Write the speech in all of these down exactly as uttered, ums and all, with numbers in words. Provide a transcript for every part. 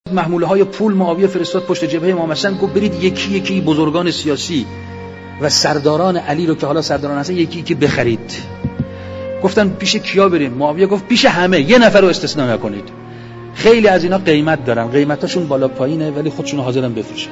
محموله های پول معاویه فرستاد پشت جبهه امام حسن، گفت برید یکی یکی بزرگان سیاسی و سرداران علی رو که حالا سرداران هستن یکی یکی بخرید. گفتن پیش کیا بریم؟ معاویه گفت پیش همه، یه نفر رو استثنا نکنید. خیلی از اینا قیمت دارن، قیمتاشون بالا پایینه، ولی خودشون حاضرن بفروشن.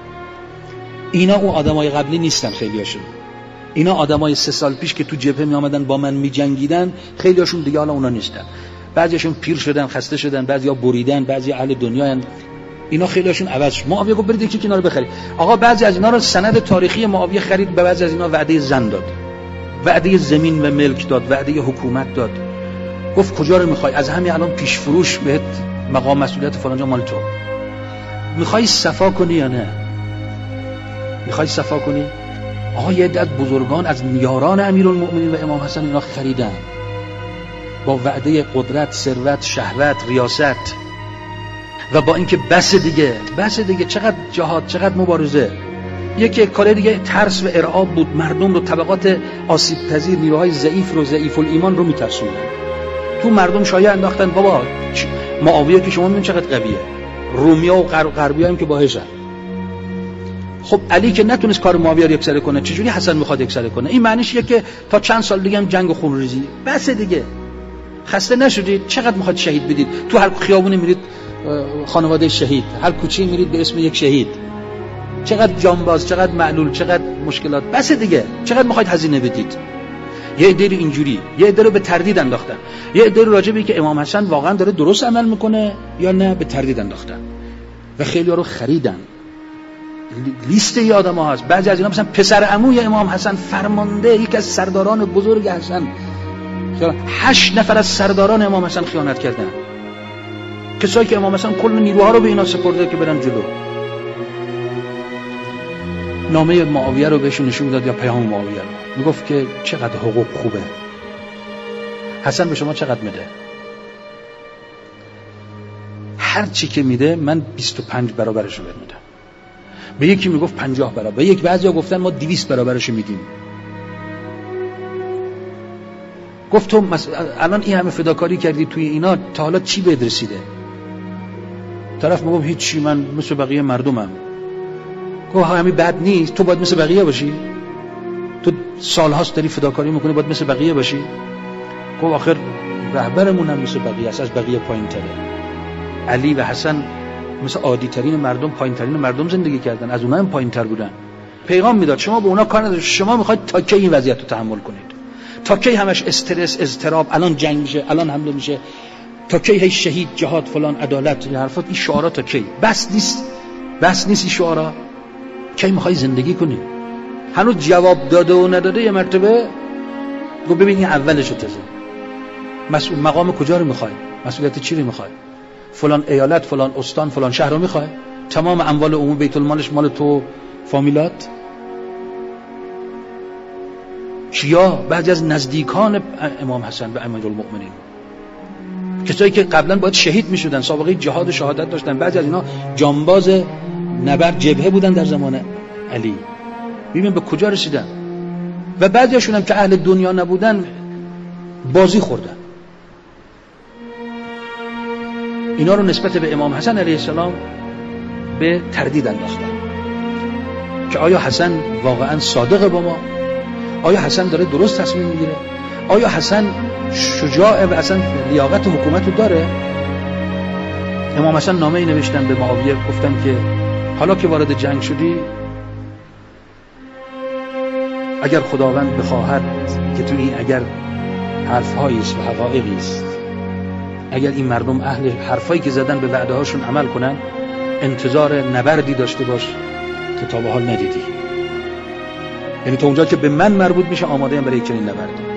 اینا اون آدمای قبلی نیستن خیلیاشون. اینا آدمای سه سال پیش که تو جبهه می آمدن با من می جنگیدن، خیلیاشون دیگه حالا اونا نیستن. بعضیاشون پیر شدن، خسته شدن، بعضیا بریدن، بعضی اهل دنیان. اینا خیلیاشون عوض شد. معاویه گفت برید یکی اینا رو بخرید. آقا بعضی از اینا رو سند تاریخی معاویه خرید، به بعضی از اینا وعده زن داد، وعده زمین و ملک داد، وعده حکومت داد. گفت کجا رو میخوای؟ از همین الان پیش فروش بهت مقام مسئولیت فلان جا مال تو. میخوای صفا کنی یا نه؟ میخوای صفا کنی؟ آقا یه عده از بزرگان از یاران امیرالمؤمنین و امام حسن اینا خریدن با وعده قدرت، ثروت، شهوت، ریاست، و با اینکه بس دیگه بس دیگه چقدر جهاد، چقدر مبارزه. یکی کار دیگه ترس و ارعاب بود، مردم رو، طبقات آسیب پذیر، نیروهای ضعیف رو، ضعیف الایمان رو میترسوندن. تو مردم شایعه انداختن بابا معاویه که شما میبینید چقدر قویه، رومیا و غربی‌ها هم که باهشن. خب علی که نتونست کار معاویه رو یکسره کنه، چجوری حسن میخواد یکسره کنه؟ این معنیش اینه که تا چند سال دیگه هم جنگ و خونریزی. بس دیگه، خسته نشدید؟ چقدر میخواد شهید بدید؟ تو هر خیابونی میرید خانواده شهید، هر کوچه‌ای میرید به اسم یک شهید. چقدر جانباز، چقدر معلول، چقدر مشکلات. بس دیگه، چقدر میخواید هزینه بدید؟ یه عده رو اینجوری، یه عده رو به تردید انداختن، یه عده رو راجع به اینکه امام حسن واقعا داره درست عمل میکنه یا نه به تردید انداختن و خیلی‌ها رو خریدن. لیست ای آدم‌ها هست. بعضی از اینا مثلا پسر عموی امام حسن، فرمانده یکی از سرداران بزرگ حسن، هشت نفر از سرداران امام حسن خیانت کردن. کسایی که امام حسن کل نیروها رو به اینا سپرده که برن جلو. نامه معاویه رو بهشون نشون داد یا پیام معاویه رو، میگفت که چقدر حقوق خوبه، حسن به شما چقدر میده؟ هر چی که میده من بیست و پنج برابرش رو بهت میدم. به یکی میگفت پنجاه برابر، به یک بعضیا گفتن ما دویست برابرش میدیم. گفت تو مس... الان این همه فداکاری کردی توی اینا، تا حالا چی بهت رسیده؟ طرف میگم هیچ چی، من مثل بقیه مردمم. گفت همین بد نیست، تو باید مثل بقیه باشی؟ تو سالهاست داری فداکاری میکنی، باید مثل بقیه باشی؟ گفت آخر رهبرمون هم مثل بقیه است، از بقیه پایین تره. علی و حسن مثل عادی ترین مردم، پایین ترین مردم زندگی کردن، از اونها هم پایین تر بودن. پیغام میداد شما به اونا کار ندارید، شما میخواید تا کی این وضعیت رو تحمل کنید؟ تا کی همش استرس، اضطراب، الان جنگ میشه، الان حمله میشه، تا کی هی شهید، جهاد، فلان، عدالت، این حرفات، این شعارا تا کی؟ بس نیست، بس نیست این شعارا. کی میخوای زندگی کنی؟ هنوز جواب داده و نداده یه مرتبه گو ببین این اولش رو تزه. مسئول مقام کجا رو میخوای؟ مسئولیت چی رو میخوای؟ فلان ایالت، فلان استان، فلان شهر رو میخوای؟ تمام اموال عموم بیت المالش مال تو فامیلات؟ کیا؟ بعضی از نزدیکان امام حسن به امیرالمؤمنین، کسایی که قبلا باید شهید میشدن، سابقه جهاد و شهادت داشتن، بعضی از اینا جانباز نبرد جبهه بودن در زمان علی. ببین به کجا رسیدن. و بعضیاشون هم که اهل دنیا نبودن بازی خوردن. اینا رو نسبت به امام حسن علیه السلام به تردید انداختن که آیا حسن واقعا صادقه با ما؟ آیا حسن داره درست تصمیم میگیره؟ آیا حسن شجاعه و اصلا لیاقت حکومت رو داره؟ امام حسن نامه ای نوشتن به معاویه، گفتن که حالا که وارد جنگ شدی، اگر خداوند بخواهد که تو این اگر حرف‌هایی است و حقایقی است، اگر این مردم اهل حرفایی که زدن به وعده هاشون عمل کنن، انتظار نبردی داشته باش که تا به حال ندیدی. یعنی تا اونجا که به من مربوط میشه آماده ام برای چنین نبردی.